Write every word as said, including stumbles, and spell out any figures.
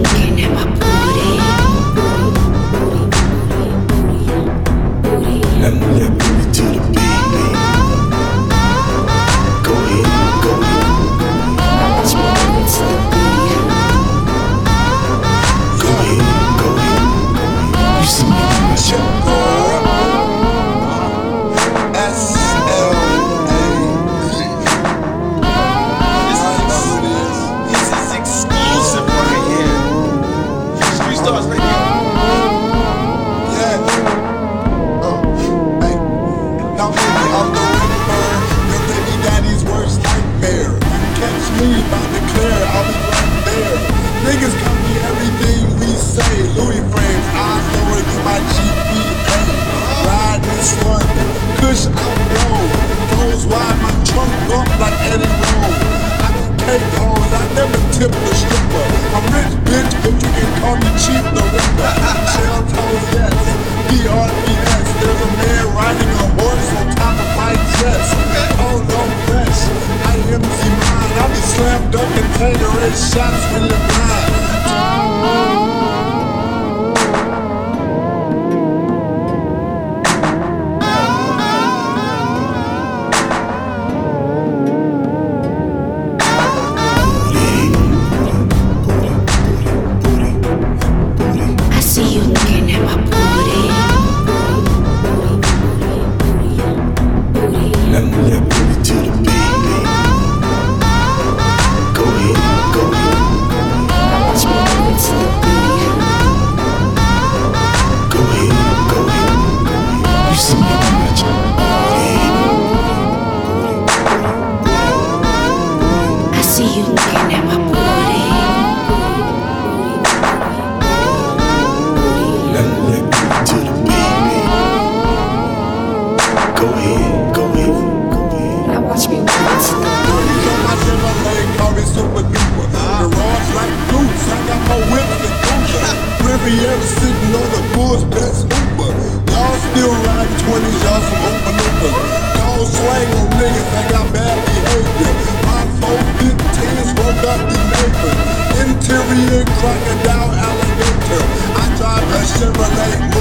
looking at my booty. Let me let booty to the beat, baby. Go ahead, go ahead. Watch me move it to the beat. Go ahead, go ahead. You see me do my show. S L A This is exclusive right here. Street Stars Radio. Yeah. Uh, hey. Now baby, I'm the winning bird. Your baby daddy's worst nightmare. Catch me by the clear, I'll be right there. Niggas copy everything we say. Louis frames, eyes lower than my G P A. Ride this one, kush out low. Goes wide, my trunk up like Eddie Rowe. I can cake hoes, I never tip the stripper. I'm rich, bitch, but you can call me Chief the Ripper. Shell toes, yes, B R B S. There's a man riding a horse on top of my chest. Oh, no flesh, I M C mine. I'll be slam dunking, Tangerine shots when you're blind. I see you looking at my booty. Let me let booty to the beat, baby. Go ahead, go ahead. Watch me move it to the beat. Go ahead, go ahead. You see me do my show. I see you looking at my booty. Let me let booty to the beat, baby. Go ahead, go ahead, go ahead. Now watch me move it to the beat. On my Chevrolet, call me super duper. The rods like boots, I got more whips than Gucci. Riviera sitting on the Bulls, best Uber. Y'all still riding twenties, y'all some open loopers. Y'all swang on niggas that got bad behavior. My four fifteens woke up the neighbors. Interior crocodile alligator. I drive a Chevrolet